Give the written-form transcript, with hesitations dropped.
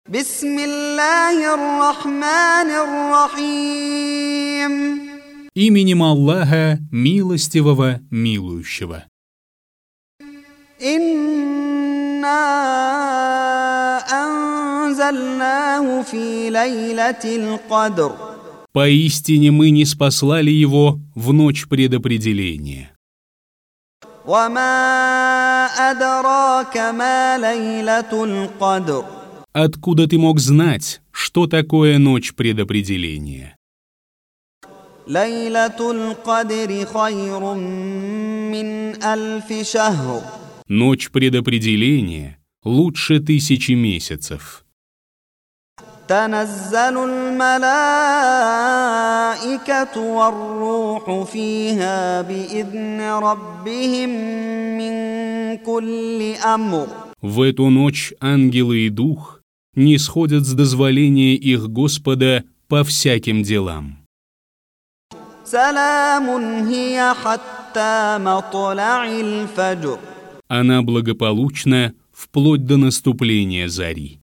Бисмиллахир-рахманир-рахим. Именем Аллаха, милостивого, милующего. Инна анзальнаху фи лейлатил кадр. Поистине мы ниспослали его в ночь предопределения. Вама адрака ма лейлатул кадр. Откуда ты мог знать, что такое ночь предопределения? Лейлатул кадри хайрум мин альфи шахр. Ночь предопределения лучше 1000 месяцев. Таназзалул малаикату вар-руху фиха биидни раббихим мин кулли амр. В эту ночь ангелы и дух нисходят с дозволения их Господа по всяким делам. Саламун хия хатта матла'ил фаджр. Она благополучна вплоть до наступления зари.